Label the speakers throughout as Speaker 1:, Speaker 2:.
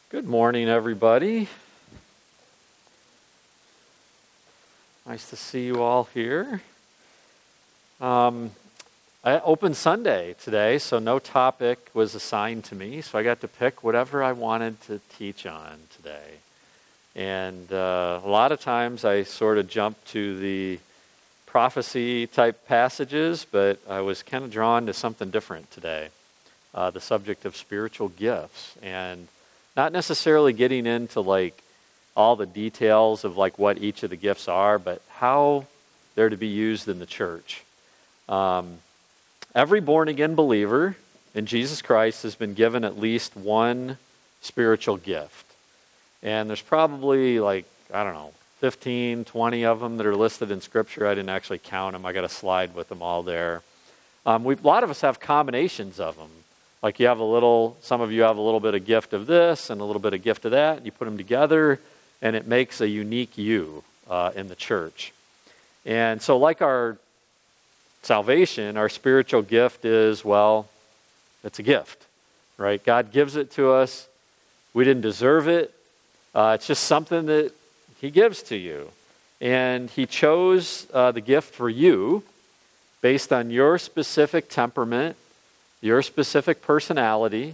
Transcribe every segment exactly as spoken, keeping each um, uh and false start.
Speaker 1: Good morning, everybody. Nice to see you all here. Um, I opened Sunday today, so no topic was assigned to me, so I got to pick whatever I wanted to teach on today. And uh, a lot of times I sort of jump to the prophecy type passages, but I was kind of drawn to something different today, uh, the subject of spiritual gifts. And not necessarily getting into like all the details of like what each of the gifts are, but how they're to be used in the church. Um, every born-again believer in Jesus Christ has been given at least one spiritual gift. And there's probably like, I don't know, fifteen, twenty of them that are listed in Scripture. I didn't actually count them. I got a slide with them all there. Um, we, a lot of us have combinations of them. Like you have a little, some of you have a little bit of gift of this and a little bit of gift of that, and you put them together, and it makes a unique you uh, in the church. And so like our salvation, our spiritual gift is, well, it's a gift, right? God gives it to us. We didn't deserve it. Uh, it's just something that He gives to you. And He chose uh, the gift for you based on your specific temperament, your specific personality,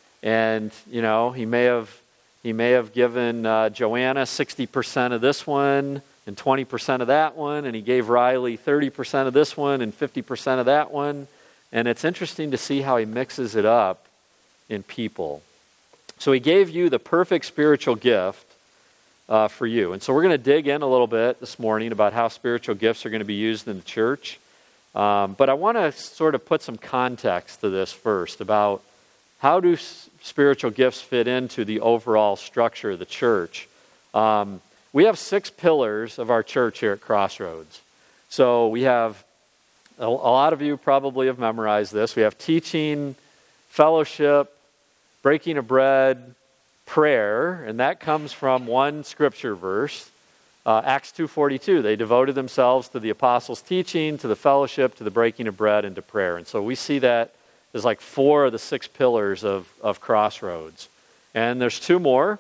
Speaker 1: and you know he may have he may have given uh, Joanna sixty percent of this one and twenty percent of that one, and he gave Riley thirty percent of this one and fifty percent of that one, and it's interesting to see how he mixes it up in people. So he gave you the perfect spiritual gift uh, for you, and so we're going to dig in a little bit this morning about how spiritual gifts are going to be used in the church. Um, but I want to sort of put some context to this first about how do s- spiritual gifts fit into the overall structure of the church. Um, we have six pillars of our church here at Crossroads. So we have, a, a lot of you probably have memorized this. We have teaching, fellowship, breaking of bread, prayer, and that comes from one scripture verse. Uh, Acts two forty-two, they devoted themselves to the apostles' teaching, to the fellowship, to the breaking of bread, and to prayer. And so we see that as like four of the six pillars of, of Crossroads. And there's two more,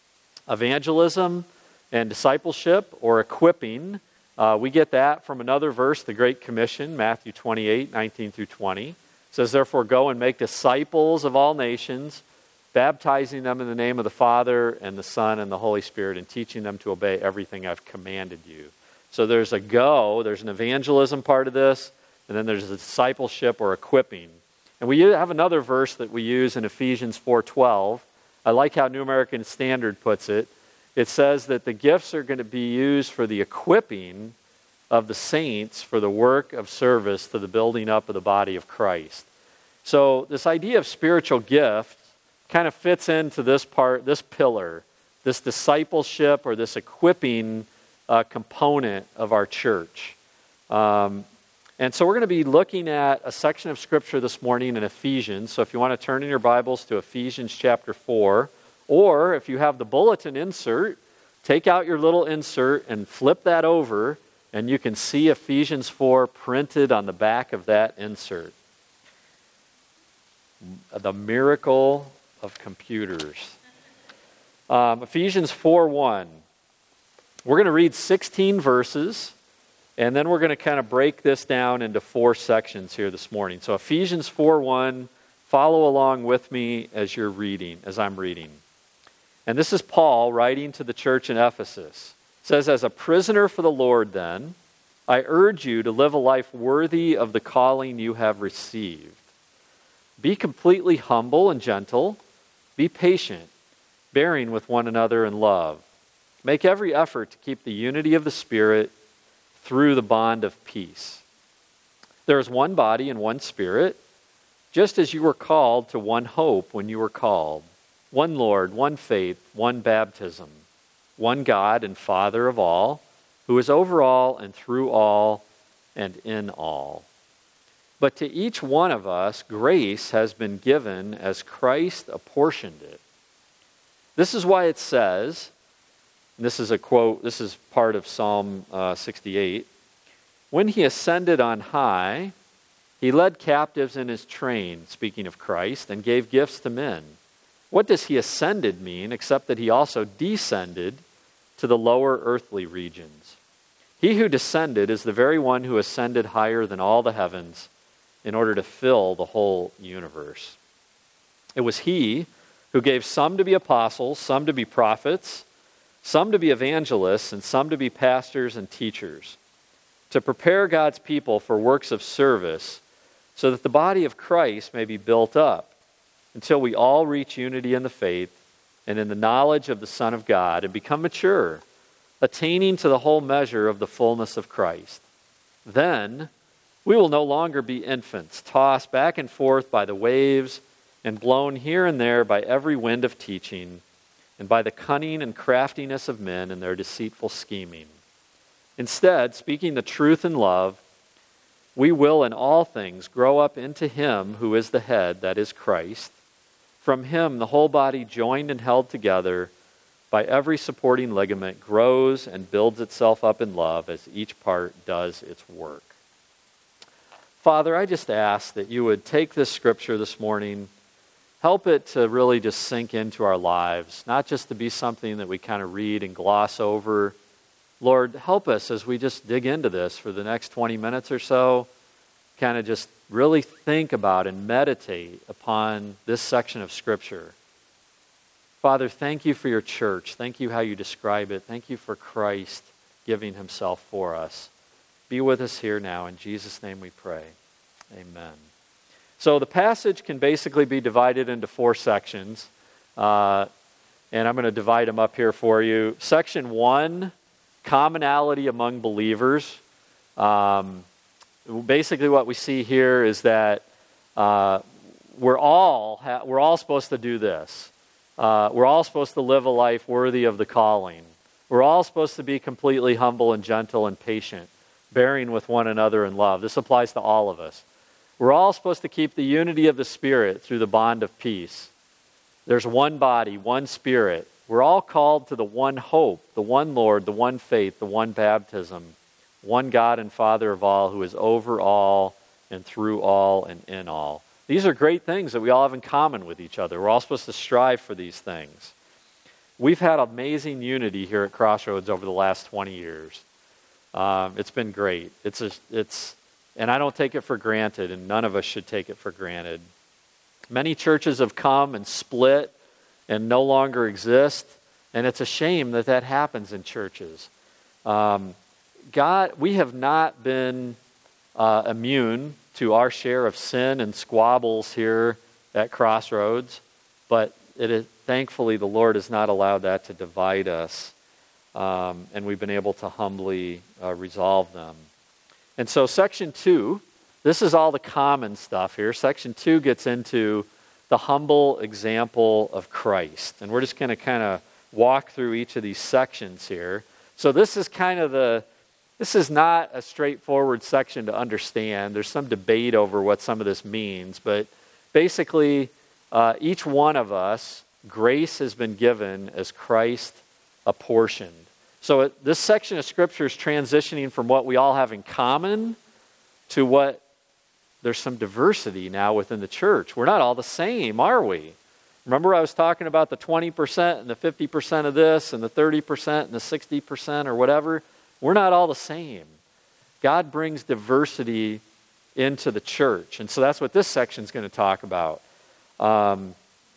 Speaker 1: evangelism and discipleship, or equipping. Uh, we get that from another verse, the Great Commission, Matthew twenty-eight, nineteen through twenty. It says, therefore, go and make disciples of all nations, baptizing them in the name of the Father and the Son and the Holy Spirit, and teaching them to obey everything I've commanded you. So there's a go, there's an evangelism part of this, and then there's a discipleship or equipping. And we have another verse that we use in Ephesians four twelve. I like how New American Standard puts it. It says that the gifts are going to be used for the equipping of the saints for the work of service to the building up of the body of Christ. So this idea of spiritual gift kind of fits into this part, this pillar, this discipleship or this equipping uh, component of our church. Um, and so we're going to be looking at a section of Scripture this morning in Ephesians. So if you want to turn in your Bibles to Ephesians chapter four, or if you have the bulletin insert, take out your little insert and flip that over, and you can see Ephesians four printed on the back of that insert. The miracle of computers. Um, Ephesians four one. We're going to read sixteen verses, and then we're going to kind of break this down into four sections here this morning. So Ephesians four one, follow along with me as you're reading, as I'm reading. And this is Paul writing to the church in Ephesus. It says, as a prisoner for the Lord then, I urge you to live a life worthy of the calling you have received. Be completely humble and gentle. Be patient, bearing with one another in love. Make every effort to keep the unity of the Spirit through the bond of peace. There is one body and one Spirit, just as you were called to one hope when you were called. One Lord, one faith, one baptism. One God and Father of all, who is over all and through all and in all. But to each one of us, grace has been given as Christ apportioned it. This is why it says, and this is a quote, this is part of Psalm uh, sixty-eight, when he ascended on high, He led captives in his train, speaking of Christ, and gave gifts to men. What does he ascended mean, except that he also descended to the lower earthly regions? He who descended is the very one who ascended higher than all the heavens in order to fill the whole universe. It was he who gave some to be apostles, some to be prophets, some to be evangelists, and some to be pastors and teachers, to prepare God's people for works of service, so that the body of Christ may be built up until we all reach unity in the faith and in the knowledge of the Son of God and become mature, attaining to the whole measure of the fullness of Christ. Then we will no longer be infants, tossed back and forth by the waves and blown here and there by every wind of teaching and by the cunning and craftiness of men and their deceitful scheming. Instead, speaking the truth in love, we will in all things grow up into him who is the head, that is Christ. From him the whole body, joined and held together by every supporting ligament, grows and builds itself up in love as each part does its work. Father, I just ask that you would take this scripture this morning, help it to really just sink into our lives, not just to be something that we kind of read and gloss over. Lord, help us as we just dig into this for the next twenty minutes or so, kind of just really think about and meditate upon this section of Scripture. Father, thank you for your church. Thank you how you describe it. Thank you for Christ giving himself for us. Be with us here now. In Jesus' name we pray. Amen. So the passage can basically be divided into four sections. Uh, and I'm going to divide them up here for you. Section one, commonality among believers. Um, basically what we see here is that uh, we're all ha- we're all supposed to do this. Uh, we're all supposed to live a life worthy of the calling. We're all supposed to be completely humble and gentle and patient, bearing with one another in love. This applies to all of us. We're all supposed to keep the unity of the Spirit through the bond of peace. There's one body, one Spirit. We're all called to the one hope, the one Lord, the one faith, the one baptism, one God and Father of all, who is over all and through all and in all. These are great things that we all have in common with each other. We're all supposed to strive for these things. We've had amazing unity here at Crossroads over the last twenty years. Um, it's been great. It's a, it's, and I don't take it for granted, and none of us should take it for granted. Many churches have come and split and no longer exist, and it's a shame that that happens in churches. Um, God, we have not been uh, immune to our share of sin and squabbles here at Crossroads, but it is, thankfully the Lord has not allowed that to divide us, um, and we've been able to humbly uh, resolve them. And so section two, this is all the common stuff here. Section two gets into the humble example of Christ, and we're just going to kind of walk through each of these sections here. So this is kind of the This is not a straightforward section to understand. There's some debate over what some of this means, but basically, uh, each one of us, grace has been given as Christ apportioned. So it, this section of Scripture is transitioning from what we all have in common to what there's some diversity now within the church. We're not all the same, are we? Remember I was talking about the twenty percent and the fifty percent of this and the thirty percent and the sixty percent or whatever? We're not all the same. God brings diversity into the church. And so that's what this section is going to talk about. Um,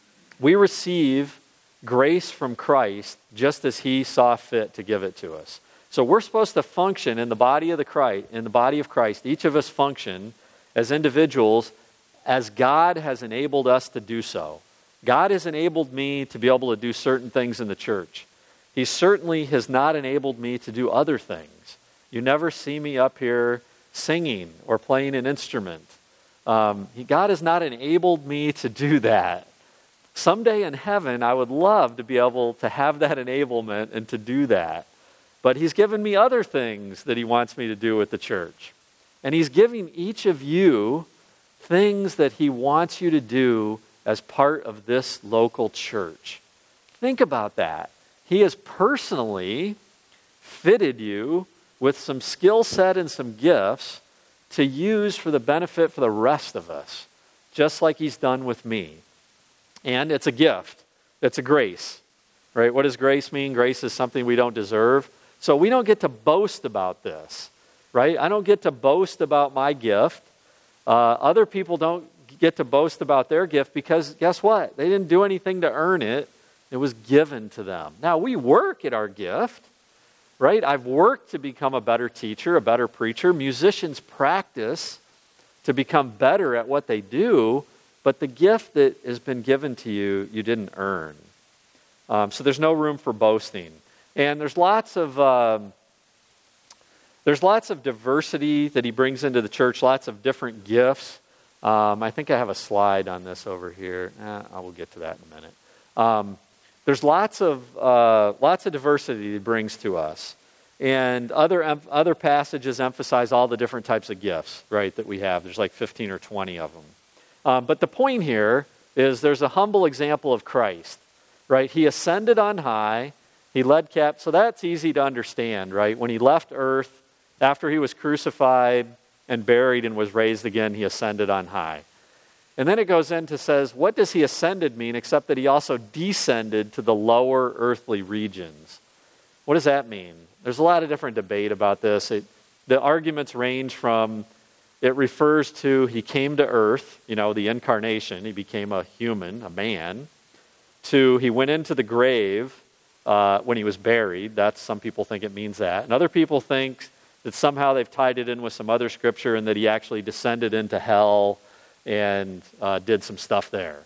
Speaker 1: we receive grace from Christ just as he saw fit to give it to us. So we're supposed to function in the body of the Christ, in the body of Christ. Each of us function as individuals as God has enabled us to do so. God has enabled me to be able to do certain things in the church. He certainly has not enabled me to do other things. You never see me up here singing or playing an instrument. Um, God has not enabled me to do that. Someday in heaven, I would love to be able to have that enablement and to do that. But he's given me other things that he wants me to do with the church. And he's giving each of you things that he wants you to do as part of this local church. Think about that. He has personally fitted you with some skill set and some gifts to use for the benefit for the rest of us, just like he's done with me. And it's a gift. It's a grace, right? What does grace mean? Grace is something we don't deserve. So we don't get to boast about this, right? I don't get to boast about my gift. Uh, other people don't get to boast about their gift because guess what? They didn't do anything to earn it. It was given to them. Now, we work at our gift, right? I've worked to become a better teacher, a better preacher. Musicians practice to become better at what they do, but the gift that has been given to you, you didn't earn. Um, so there's no room for boasting. And there's lots of um, there's lots of diversity that he brings into the church, lots of different gifts. Um, I think I have a slide on this over here. Eh, I will get to that in a minute. Um, there's lots of uh, lots of diversity he brings to us. And other em- other passages emphasize all the different types of gifts, right, that we have. There's like fifteen or twenty of them. Um, but the point here is there's a humble example of Christ, right? He ascended on high. He led cap. So that's easy to understand, right? When he left earth, after he was crucified and buried and was raised again, he ascended on high. And then it goes into says, what does he ascended mean except that he also descended to the lower earthly regions? What does that mean? There's a lot of different debate about this. It, the arguments range from, it refers to he came to earth, you know, the incarnation, he became a human, a man, to he went into the grave uh, when he was buried. That's, some people think it means that. And other people think that somehow they've tied it in with some other scripture and that he actually descended into hell and uh, did some stuff there.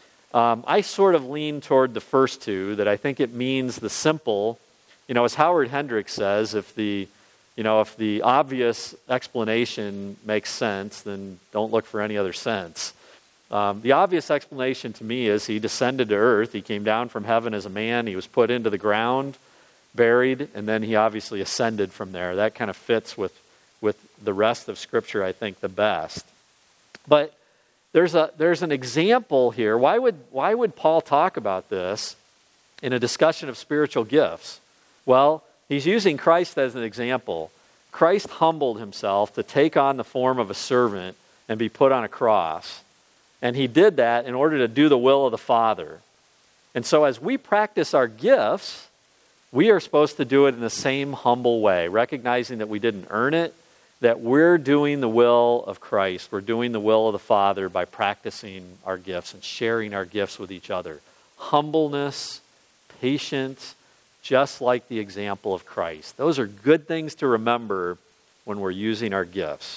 Speaker 1: Um, I sort of lean toward the first two, that I think it means the simple, you know, as Howard Hendricks says, if the, you know, if the obvious explanation makes sense, then don't look for any other sense. Um, the obvious explanation to me is he descended to earth, he came down from heaven as a man, he was put into the ground, buried, and then he obviously ascended from there. That kind of fits with, with the rest of Scripture, I think, the best. But there's a there's an example here. Why would why would Paul talk about this in a discussion of spiritual gifts? Well, he's using Christ as an example. Christ humbled himself to take on the form of a servant and be put on a cross. And he did that in order to do the will of the Father. And so as we practice our gifts, we are supposed to do it in the same humble way, recognizing that we didn't earn it, that we're doing the will of Christ. We're doing the will of the Father by practicing our gifts and sharing our gifts with each other. Humbleness, patience, just like the example of Christ. Those are good things to remember when we're using our gifts.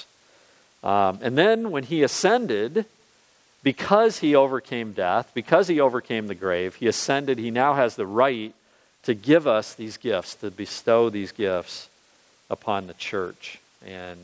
Speaker 1: Um, and then when he ascended, because he overcame death, because he overcame the grave, he ascended, he now has the right to give us these gifts, to bestow these gifts upon the church. And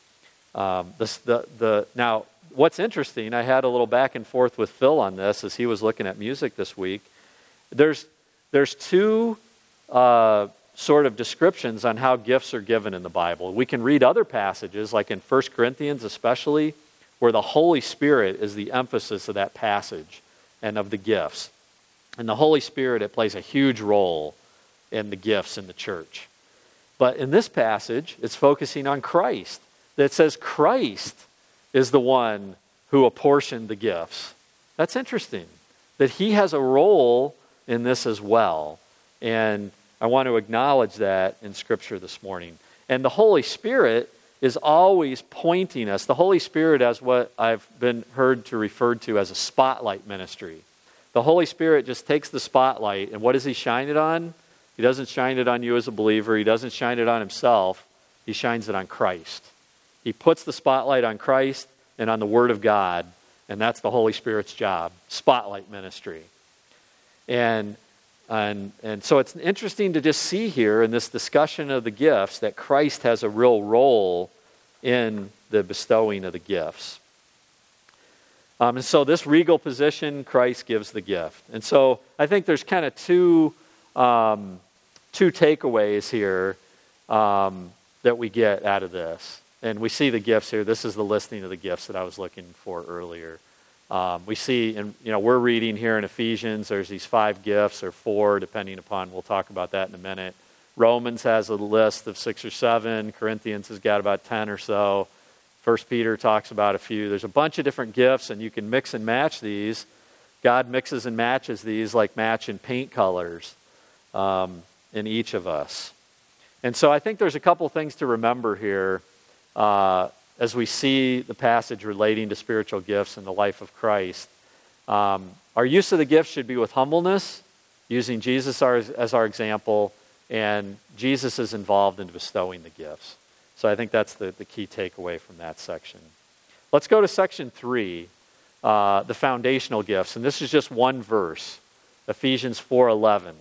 Speaker 1: um, this, the, the, now, what's interesting, I had a little back and forth with Phil on this as he was looking at music this week. There's, there's two uh, sort of descriptions on how gifts are given in the Bible. We can read other passages, like in First Corinthians especially, where the Holy Spirit is the emphasis of that passage and of the gifts. And the Holy Spirit, it plays a huge role in the gifts in the church. But in this passage, it's focusing on Christ. That says Christ is the one who apportioned the gifts. That's interesting, that he has a role in this as well. And I want to acknowledge that in Scripture this morning. And the Holy Spirit is always pointing us. The Holy Spirit as what I've been heard to referred to as a spotlight ministry. The Holy Spirit just takes the spotlight, and what does he shine it on? He doesn't shine it on you as a believer. He doesn't shine it on himself. He shines it on Christ. He puts the spotlight on Christ and on the Word of God, and that's the Holy Spirit's job, spotlight ministry. And And, and so it's interesting to just see here in this discussion of the gifts that Christ has a real role in the bestowing of the gifts. Um, and so this regal position, Christ gives the gift. And so I think there's kind of two, um, two takeaways here um, that we get out of this. And we see the gifts here. This is the listing of the gifts that I was looking for earlier. Um, we see, and you know, we're reading here in Ephesians, there's these five gifts, or four, depending upon, we'll talk about that in a minute. Romans has a list of six or seven. Corinthians has got about ten or so. First Peter talks about a few. There's a bunch of different gifts, and you can mix and match these. God mixes and matches these like match in paint colors um, in each of us. And so I think there's a couple things to remember here uh, as we see the passage relating to spiritual gifts in the life of Christ. Um, our use of the gifts should be with humbleness, using Jesus our, as our example, and Jesus is involved in bestowing the gifts. So I think that's the, the key takeaway from that section. Let's go to section three, uh, the foundational gifts. And this is just one verse, Ephesians four eleven.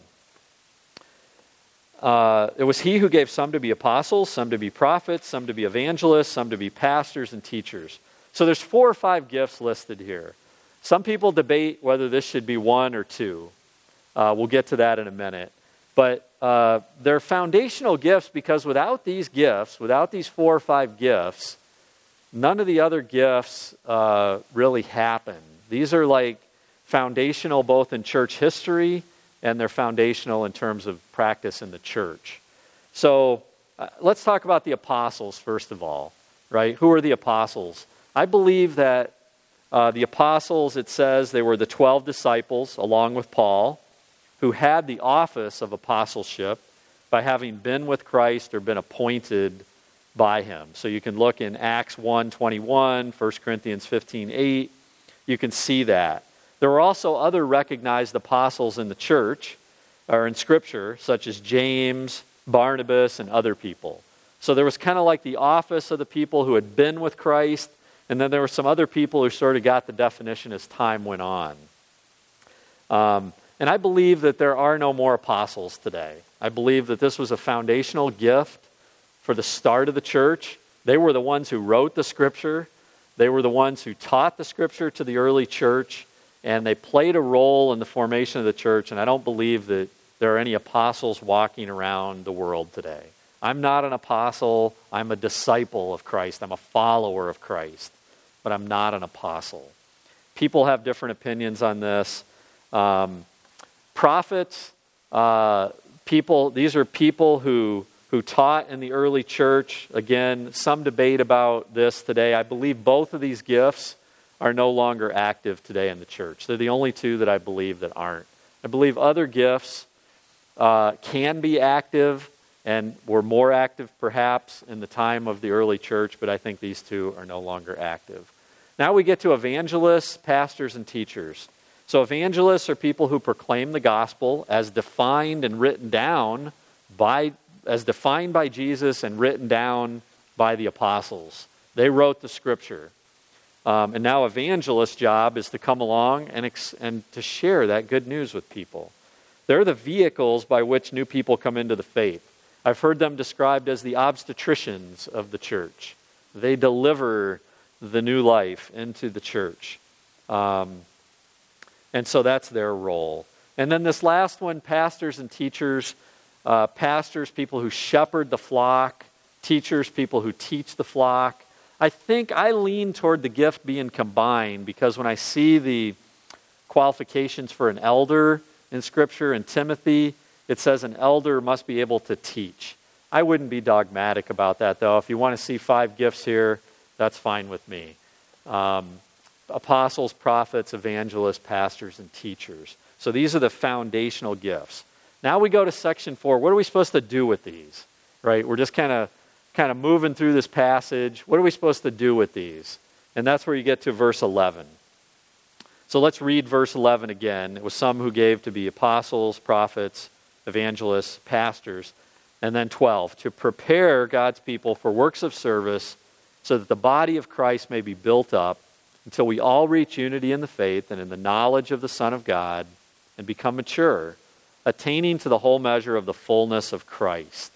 Speaker 1: Uh, it was he who gave some to be apostles, some to be prophets, some to be evangelists, some to be pastors and teachers. So there's four or five gifts listed here. Some people debate whether this should be one or two. Uh, we'll get to that in a minute. But uh, they're foundational gifts because without these gifts, without these four or five gifts, none of the other gifts uh, really happen. These are like foundational both in church history and they're foundational in terms of practice in the church. So uh, let's talk about the apostles first of all, right? Who are the apostles? I believe that uh, the apostles, it says they were the twelve disciples along with Paul, who had the office of apostleship by having been with Christ or been appointed by him. So you can look in Acts one twenty-one, First Corinthians fifteen eight. You can see that. There were also other recognized apostles in the church, or in Scripture, such as James, Barnabas, and other people. So there was kind of like the office of the people who had been with Christ, and then there were some other people who sort of got the definition as time went on. Um, and I believe that there are no more apostles today. I believe that this was a foundational gift for the start of the church. They were the ones who wrote the Scripture. They were the ones who taught the Scripture to the early church, and they played a role in the formation of the church, and I don't believe that there are any apostles walking around the world today. I'm not an apostle. I'm a disciple of Christ. I'm a follower of Christ, but I'm not an apostle. People have different opinions on this. Um, prophets, uh, people, these are people who who taught in the early church. Again, some debate about this today. I believe both of these gifts are no longer active today in the church. They're the only two that I believe that aren't. I believe other gifts uh, can be active and were more active perhaps in the time of the early church, but I think these two are no longer active. Now we get to evangelists, pastors, and teachers. So evangelists are people who proclaim the gospel as defined and written down by as defined by Jesus and written down by the apostles. They wrote the Scripture. Um, and now evangelists' job is to come along and, ex- and to share that good news with people. They're the vehicles by which new people come into the faith. I've heard them described as the obstetricians of the church. They deliver the new life into the church. Um, and so that's their role. And then this last one, pastors and teachers. Uh, pastors, people who shepherd the flock. Teachers, people who teach the flock. I think I lean toward the gift being combined because when I see the qualifications for an elder in Scripture, in Timothy, it says an elder must be able to teach. I wouldn't be dogmatic about that, though. If you want to see five gifts here, that's fine with me. Um, apostles, prophets, evangelists, pastors, and teachers. So these are the foundational gifts. Now we go to section four. What are we supposed to do with these? Right? We're just kind of kind of moving through this passage. What are we supposed to do with these? And that's where you get to verse eleven. So let's read verse eleven again. It was some who gave to be apostles, prophets, evangelists, pastors, and then twelve, to prepare God's people for works of service so that the body of Christ may be built up until we all reach unity in the faith and in the knowledge of the Son of God and become mature, attaining to the whole measure of the fullness of Christ.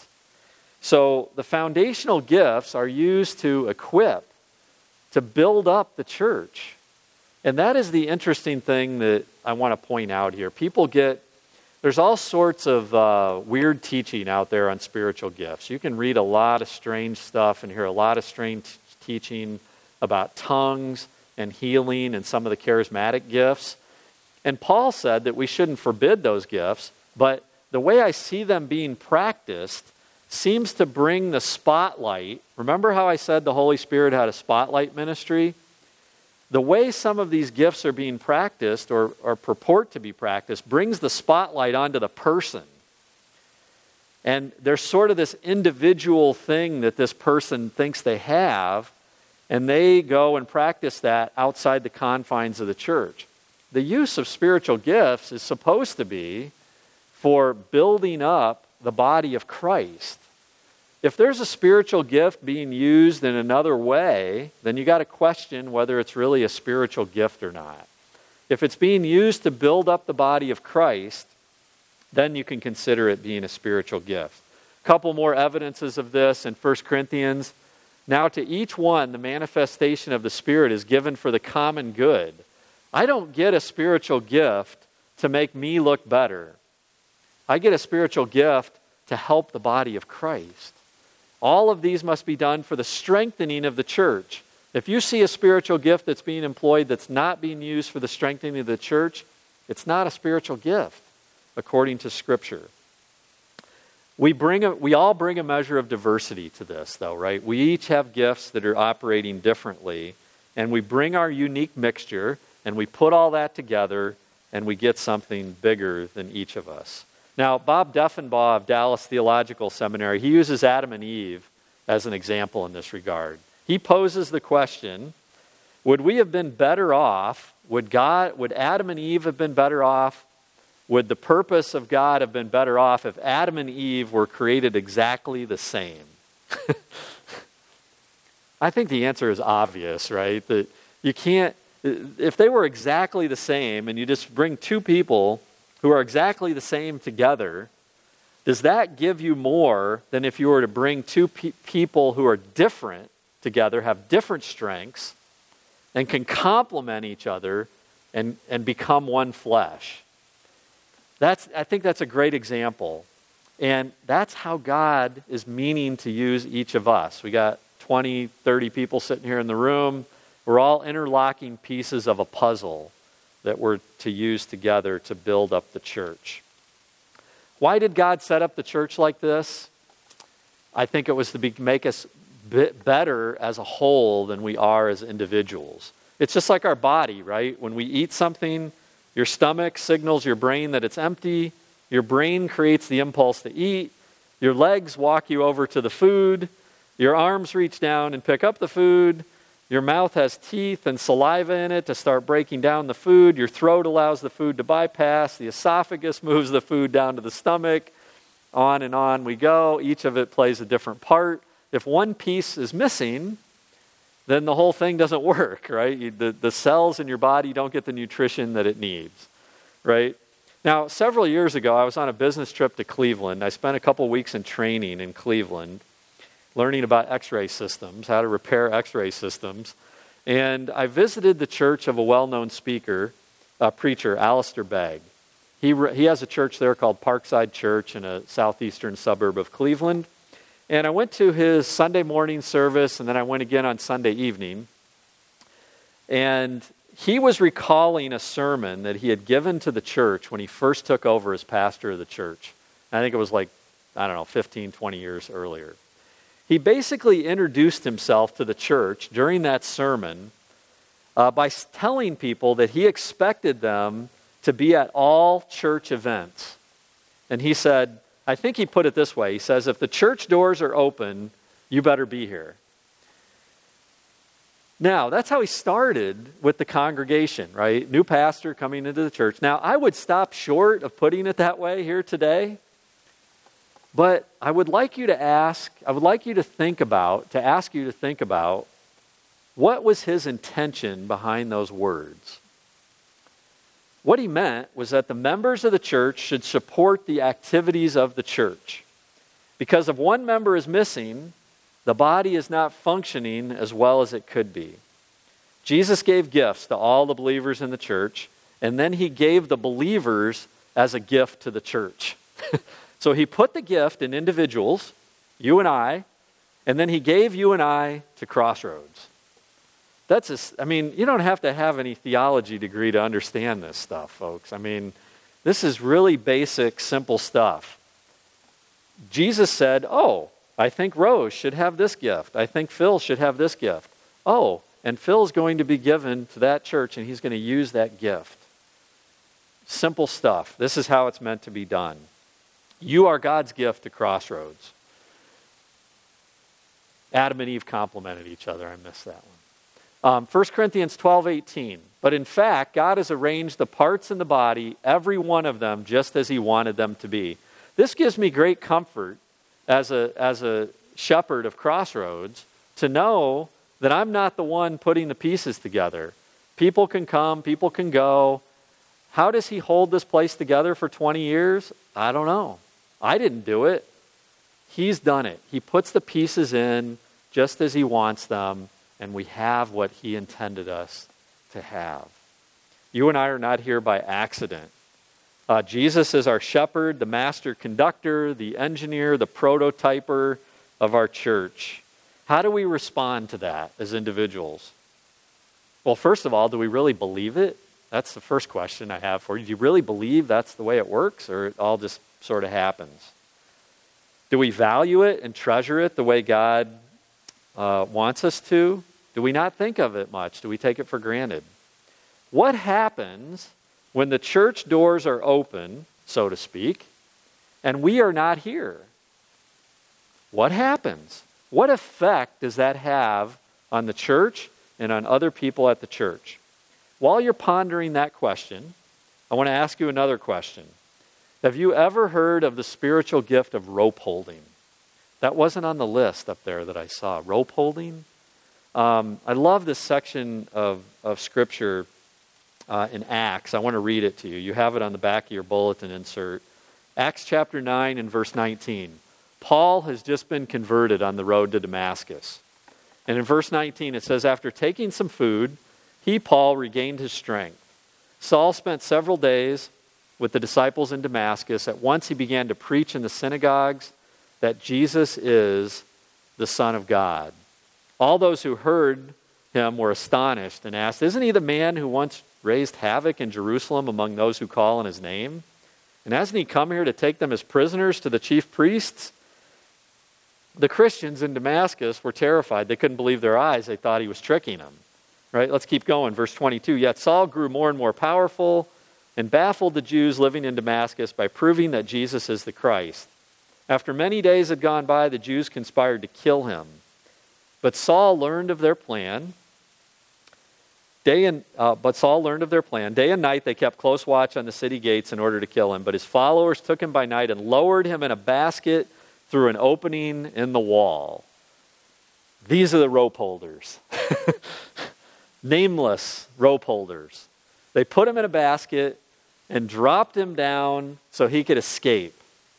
Speaker 1: So the foundational gifts are used to equip, to build up the church. And that is the interesting thing that I want to point out here. People get, there's all sorts of uh, weird teaching out there on spiritual gifts. You can read a lot of strange stuff and hear a lot of strange teaching about tongues and healing and some of the charismatic gifts. And Paul said that we shouldn't forbid those gifts, but the way I see them being practiced seems to bring the spotlight. Remember how I said the Holy Spirit had a spotlight ministry? the way some of these gifts are being practiced or, or purport to be practiced brings the spotlight onto the person. And there's sort of this individual thing that this person thinks they have, and they go and practice that outside the confines of the church. The use of spiritual gifts is supposed to be for building up the body of Christ. If there's a spiritual gift being used in another way, then you got to question whether it's really a spiritual gift or not. If it's being used to build up the body of Christ, then you can consider it being a spiritual gift. A couple more evidences of this in First Corinthians. Now to each one, the manifestation of the Spirit is given for the common good. I don't get a spiritual gift to make me look better. I get a spiritual gift to help the body of Christ. All of these must be done for the strengthening of the church. If you see a spiritual gift that's being employed that's not being used for the strengthening of the church, it's not a spiritual gift, according to Scripture. We bring a, we all bring a measure of diversity to this, though, right? We each have gifts that are operating differently, and we bring our unique mixture, and we put all that together, and we get something bigger than each of us. Now, Bob Deffenbaugh of Dallas Theological Seminary, he uses Adam and Eve as an example in this regard. He poses the question, would we have been better off, would God, would Adam and Eve have been better off, would the purpose of God have been better off if Adam and Eve were created exactly the same? I think the answer is obvious, right? That you can't, if they were exactly the same and you just bring two people who are exactly the same together, does that give you more than if you were to bring two pe- people who are different together, have different strengths, and can complement each other and, and become one flesh? That's, I think that's a great example. And that's how God is meaning to use each of us. We got twenty, thirty people sitting here in the room. We're all interlocking pieces of a puzzle that we're to use together to build up the church. Why did God set up the church like this? I think it was to be, make us bit better as a whole than we are as individuals. It's just like our body, right? When we eat something, your stomach signals your brain that it's empty. Your brain creates the impulse to eat. Your legs walk you over to the food. Your arms reach down and pick up the food. Your mouth has teeth and saliva in it to start breaking down the food. Your throat allows the food to bypass. The esophagus moves the food down to the stomach. On and on we go. Each of it plays a different part. If one piece is missing, then the whole thing doesn't work, right? You, the, the cells in your body don't get the nutrition that it needs, right? Now, several years ago, I was on a business trip to Cleveland. I spent a couple weeks in training in Cleveland, learning about x-ray systems, how to repair x-ray systems. And I visited the church of a well-known speaker, a preacher, Alistair Begg. He, re- he has a church there called Parkside Church in a southeastern suburb of Cleveland. And I went to his Sunday morning service, and then I went again on Sunday evening. And he was recalling a sermon that he had given to the church when he first took over as pastor of the church. I think it was like, I don't know, fifteen, twenty years earlier. He basically introduced himself to the church during that sermon uh, by telling people that he expected them to be at all church events. And he said, I think he put it this way. He says, if the church doors are open, you better be here. Now, that's how he started with the congregation, right? New pastor coming into the church. Now, I would stop short of putting it that way here today. But I would like you to ask, I would like you to think about, to ask you to think about, what was his intention behind those words? What he meant was that the members of the church should support the activities of the church. Because if one member is missing, the body is not functioning as well as it could be. Jesus gave gifts to all the believers in the church, and then he gave the believers as a gift to the church. So he put the gift in individuals, you and I, and then he gave you and I to Crossroads. That's a, I mean, you don't have to have any theology degree to understand this stuff, folks. I mean, this is really basic, simple stuff. Jesus said, oh, I think Rose should have this gift. I think Phil should have this gift. Oh, and Phil's going to be given to that church, and he's going to use that gift. Simple stuff. This is how it's meant to be done. You are God's gift to Crossroads. Adam and Eve complemented each other. I missed that one. Um, First Corinthians twelve eighteen. But in fact, God has arranged the parts in the body, every one of them, just as he wanted them to be. This gives me great comfort as a, as a shepherd of Crossroads to know that I'm not the one putting the pieces together. People can come, people can go. How does he hold this place together for twenty years? I don't know. I didn't do it. He's done it. He puts the pieces in just as he wants them, and we have what he intended us to have. You and I are not here by accident. Uh, Jesus is our shepherd, the master conductor, the engineer, the prototyper of our church. How do we respond to that as individuals? Well, first of all, do we really believe it? That's the first question I have for you. Do you really believe that's the way it works, or it all just sort of happens? Do we value it and treasure it the way God uh, wants us to? Do we not think of it much? Do we take it for granted? What happens when the church doors are open, so to speak, and we are not here? What happens? What effect does that have on the church and on other people at the church? While you're pondering that question, I want to ask you another question. Have you ever heard of the spiritual gift of rope holding? That wasn't on the list up there that I saw. Rope holding? Um, I love this section of, of Scripture uh, in Acts. I want to read it to you. You have it on the back of your bulletin insert. Acts chapter nine and verse nineteen. Paul has just been converted on the road to Damascus. And in verse nineteen it says, after taking some food, he, Paul, regained his strength. Saul spent several days with the disciples in Damascus. At once he began to preach in the synagogues that Jesus is the Son of God. All those who heard him were astonished and asked, isn't he the man who once raised havoc in Jerusalem among those who call on his name? And hasn't he come here to take them as prisoners to the chief priests? The Christians in Damascus were terrified. They couldn't believe their eyes. They thought he was tricking them. Right? Let's keep going. Verse twenty-two. Yet Saul grew more and more powerful and baffled the Jews living in Damascus by proving that Jesus is the Christ. After many days had gone by, the Jews conspired to kill him. But Saul learned of their plan. Day and uh, but Saul learned of their plan. Day and night they kept close watch on the city gates in order to kill him. But his followers took him by night and lowered him in a basket through an opening in the wall. These are the rope holders. Nameless rope holders. They put him in a basket and dropped him down so he could escape.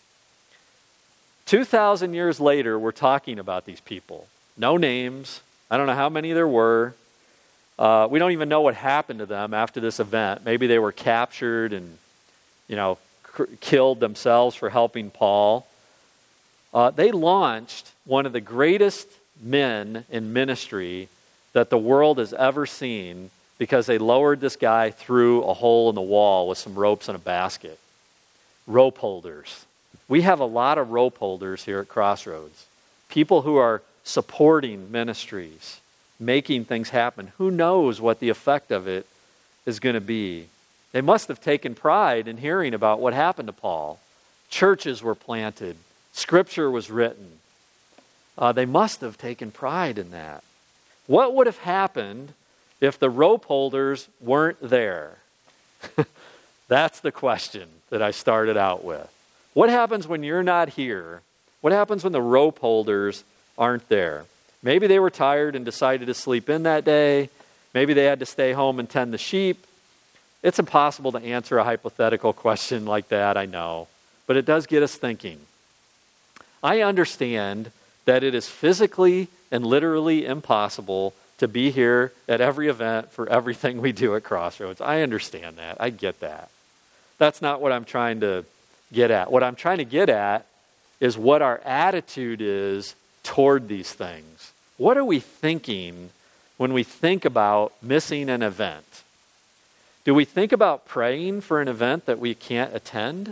Speaker 1: two thousand years later, we're talking about these people. No names. I don't know how many there were. Uh, we don't even know what happened to them after this event. Maybe they were captured and, you know, c- killed themselves for helping Paul. Uh, they launched one of the greatest men in ministry that the world has ever seen because they lowered this guy through a hole in the wall with some ropes and a basket. Rope holders. We have a lot of rope holders here at Crossroads. People who are supporting ministries, making things happen. Who knows what the effect of it is going to be? They must have taken pride in hearing about what happened to Paul. Churches were planted. Scripture was written. Uh, they must have taken pride in that. What would have happened if the rope holders weren't there? That's the question that I started out with. What happens when you're not here? What happens when the rope holders aren't there? Maybe they were tired and decided to sleep in that day. Maybe they had to stay home and tend the sheep. It's impossible to answer a hypothetical question like that, I know. But it does get us thinking. I understand that it is physically and literally impossible to be here at every event for everything we do at Crossroads. I understand that. I get that. That's not what I'm trying to get at. What I'm trying to get at is what our attitude is toward these things. What are we thinking when we think about missing an event? Do we think about praying for an event that we can't attend?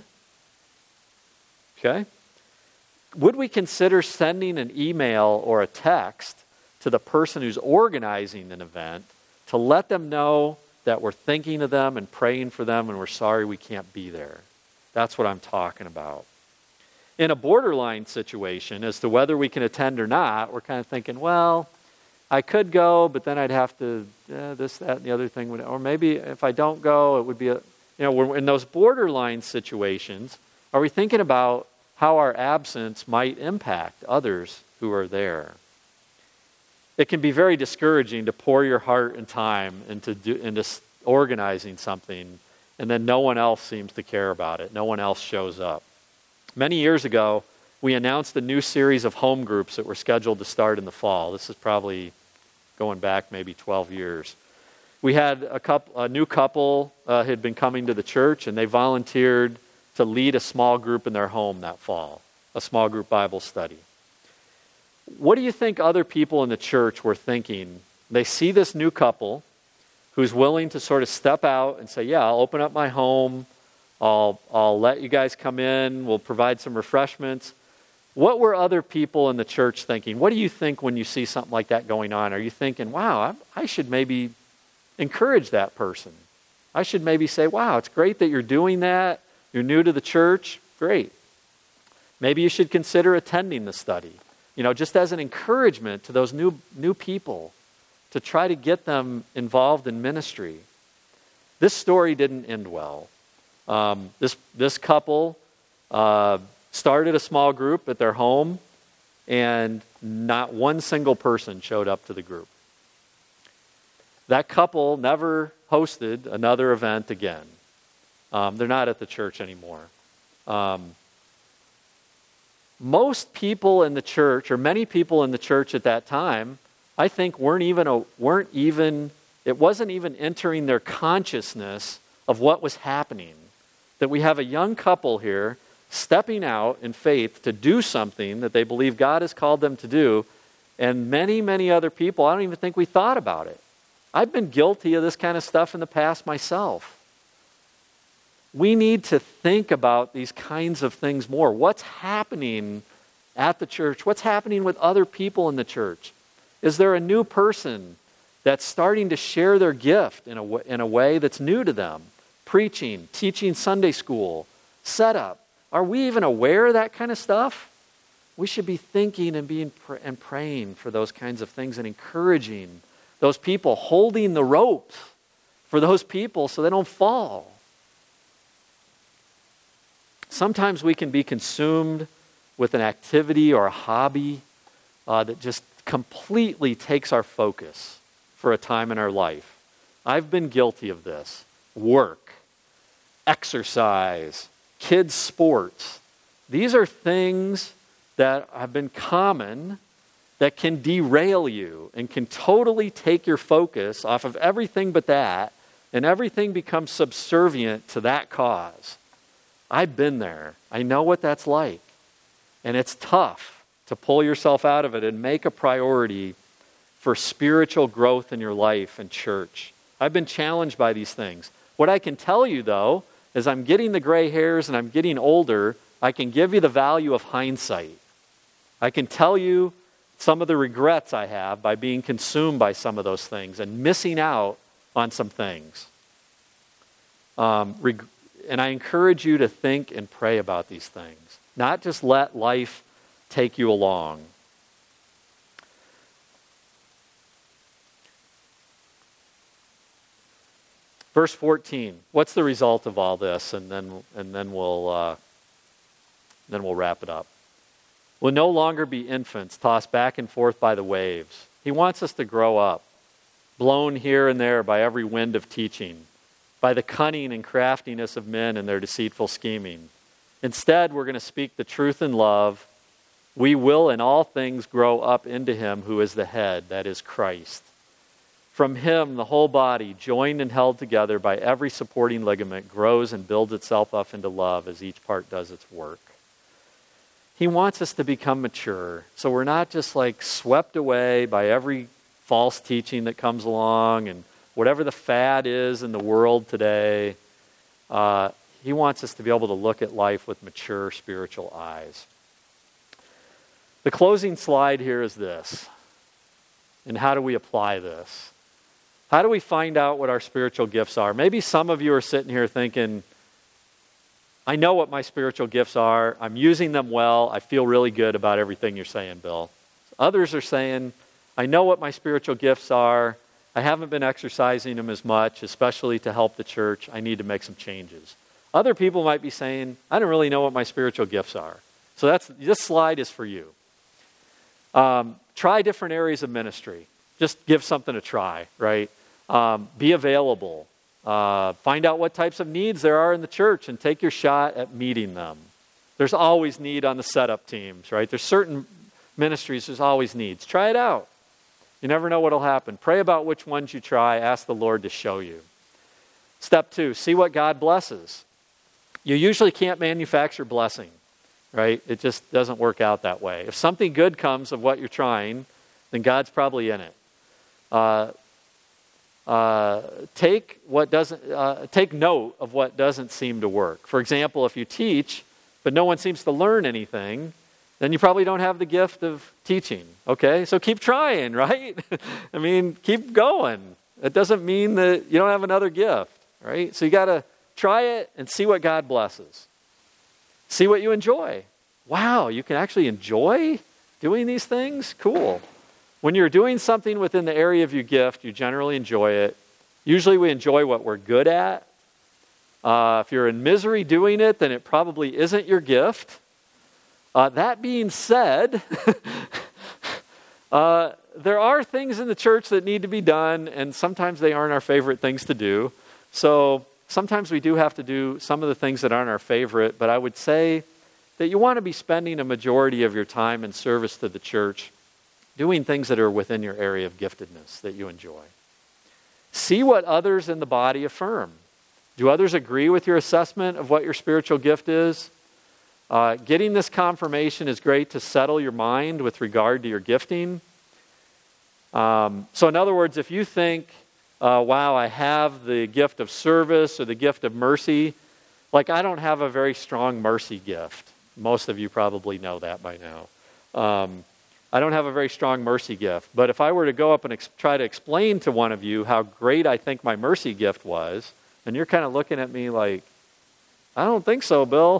Speaker 1: Okay. Would we consider sending an email or a text to the person who's organizing an event to let them know that we're thinking of them and praying for them and we're sorry we can't be there. That's what I'm talking about. In a borderline situation, as to whether we can attend or not, we're kind of thinking, well, I could go, but then I'd have to, eh, this, that, and the other thing. Would, or maybe if I don't go, it would be, a, you know, we're in those borderline situations, are we thinking about how our absence might impact others who are there? It can be very discouraging to pour your heart and time into, do, into organizing something, and then no one else seems to care about it. No one else shows up. Many years ago, we announced a new series of home groups that were scheduled to start in the fall. This is probably going back maybe twelve years. We had a, couple, a new couple uh, had been coming to the church, and they volunteered to lead a small group in their home that fall, a small group Bible study. What do you think other people in the church were thinking? They see this new couple who's willing to sort of step out and say, yeah, I'll open up my home, I'll, I'll let you guys come in, we'll provide some refreshments. What were other people in the church thinking? What do you think when you see something like that going on? Are you thinking, wow, I, I should maybe encourage that person? I should maybe say, wow, it's great that you're doing that. You're new to the church. Great. Maybe you should consider attending the study. You know, just as an encouragement to those new new people to try to get them involved in ministry. This story didn't end well. Um, this this couple uh, started a small group at their home, and not one single person showed up to the group. That couple never hosted another event again. Um, they're not at the church anymore. Um, most people in the church, or many people in the church at that time, I think weren't even a, weren't even it wasn't even entering their consciousness of what was happening. That we have a young couple here stepping out in faith to do something that they believe God has called them to do, and many, many other people, I don't even think we thought about it. I've been guilty of this kind of stuff in the past myself. We need to think about these kinds of things more. What's happening at the church? What's happening with other people in the church? Is there a new person that's starting to share their gift in a, w- in a way that's new to them? Preaching, teaching Sunday school, setup. Are we even aware of that kind of stuff? We should be thinking and being pr- and praying for those kinds of things and encouraging those people, holding the ropes for those people so they don't fall. Sometimes we can be consumed with an activity or a hobby uh, that just completely takes our focus for a time in our life. I've been guilty of this. Work, exercise, kids' sports. These are things that have been common that can derail you and can totally take your focus off of everything but that, and everything becomes subservient to that cause. I've been there. I know what that's like. And it's tough to pull yourself out of it and make a priority for spiritual growth in your life and church. I've been challenged by these things. What I can tell you, though, is I'm getting the gray hairs and I'm getting older, I can give you the value of hindsight. I can tell you some of the regrets I have by being consumed by some of those things and missing out on some things. Um, reg- And I encourage you to think and pray about these things. Not just let life take you along. Verse fourteen. What's the result of all this? And then, and then we'll, uh, then we'll wrap it up. We'll no longer be infants tossed back and forth by the waves. He wants us to grow up, blown here and there by every wind of teaching, by the cunning and craftiness of men and their deceitful scheming. Instead, we're going to speak the truth in love. We will in all things grow up into Him who is the head, that is Christ. From Him, the whole body, joined and held together by every supporting ligament, grows and builds itself up into love as each part does its work. He wants us to become mature, so we're not just like swept away by every false teaching that comes along and whatever the fad is in the world today. Uh, he wants us to be able to look at life with mature spiritual eyes. The closing slide here is this. And how do we apply this? How do we find out what our spiritual gifts are? Maybe some of you are sitting here thinking, I know what my spiritual gifts are. I'm using them well. I feel really good about everything you're saying, Bill. Others are saying, I know what my spiritual gifts are. I haven't been exercising them as much, especially to help the church. I need to make some changes. Other people might be saying, I don't really know what my spiritual gifts are. So that's this slide is for you. Um, try different areas of ministry. Just give something a try, right? Um, be available. Uh, find out what types of needs there are in the church and take your shot at meeting them. There's always need on the setup teams, right? There's certain ministries, there's always needs. Try it out. You never know what will happen. Pray about which ones you try. Ask the Lord to show you. Step two, see what God blesses. You usually can't manufacture blessing, right? It just doesn't work out that way. If something good comes of what you're trying, then God's probably in it. Uh, uh, take what doesn't uh, take note of what doesn't seem to work. For example, if you teach, but no one seems to learn anything, then you probably don't have the gift of teaching. Okay, so keep trying, right? I mean, keep going. It doesn't mean that you don't have another gift, right? So you got to try it and see what God blesses. See what you enjoy. Wow, you can actually enjoy doing these things? Cool. When you're doing something within the area of your gift, you generally enjoy it. Usually we enjoy what we're good at. Uh, if you're in misery doing it, then it probably isn't your gift. Uh, that being said, uh, there are things in the church that need to be done, and sometimes they aren't our favorite things to do. So sometimes we do have to do some of the things that aren't our favorite, but I would say that you want to be spending a majority of your time in service to the church doing things that are within your area of giftedness that you enjoy. See what others in the body affirm. Do others agree with your assessment of what your spiritual gift is? Uh, getting this confirmation is great to settle your mind with regard to your gifting. Um, so in other words, if you think, uh, wow, I have the gift of service or the gift of mercy, like I don't have a very strong mercy gift. Most of you probably know that by now. Um, I don't have a very strong mercy gift. But if I were to go up and ex- try to explain to one of you how great I think my mercy gift was, and you're kind of looking at me like, I don't think so, Bill.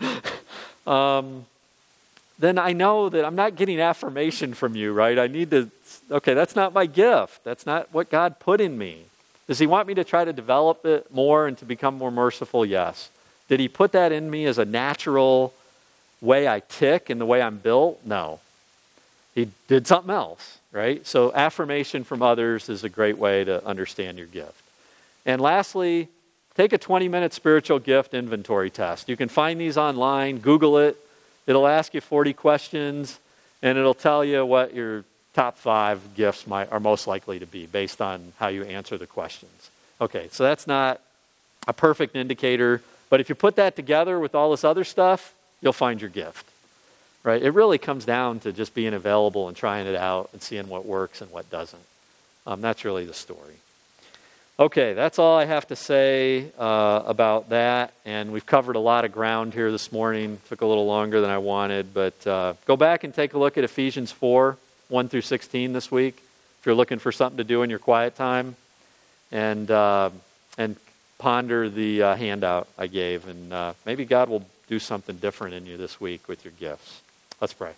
Speaker 1: um, then I know that I'm not getting affirmation from you, right? I need to, okay, that's not my gift. That's not what God put in me. Does he want me to try to develop it more and to become more merciful? Yes. Did he put that in me as a natural way I tick and the way I'm built? No. He did something else, right? So affirmation from others is a great way to understand your gift. And lastly, take a twenty-minute spiritual gift inventory test. You can find these online, Google it. It'll ask you forty questions, and it'll tell you what your top five gifts might, are most likely to be based on how you answer the questions. Okay, so that's not a perfect indicator, but if you put that together with all this other stuff, you'll find your gift. Right? It really comes down to just being available and trying it out and seeing what works and what doesn't. Um, that's really the story. Okay, that's all I have to say uh, about that. And we've covered a lot of ground here this morning. Took a little longer than I wanted. But uh, go back and take a look at Ephesians four, one through sixteen this week, if you're looking for something to do in your quiet time. And, uh, and ponder the uh, handout I gave. And uh, maybe God will do something different in you this week with your gifts. Let's pray.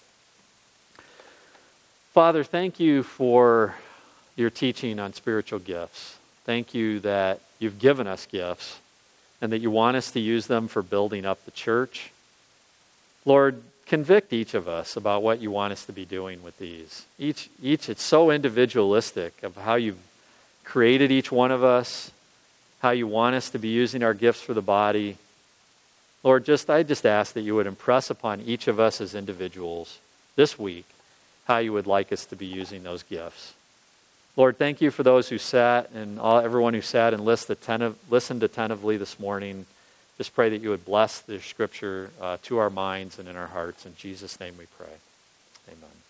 Speaker 1: Father, thank you for your teaching on spiritual gifts. Thank you that you've given us gifts and that you want us to use them for building up the church. Lord, convict each of us about what you want us to be doing with these. Each, each, it's so individualistic of how you've created each one of us, how you want us to be using our gifts for the body. Lord, just I just ask that you would impress upon each of us as individuals this week how you would like us to be using those gifts. Lord, thank you for those who sat and all, everyone who sat and listened, attentive, listened attentively this morning. Just pray that you would bless the scripture uh, to our minds and in our hearts. In Jesus' name we pray. Amen.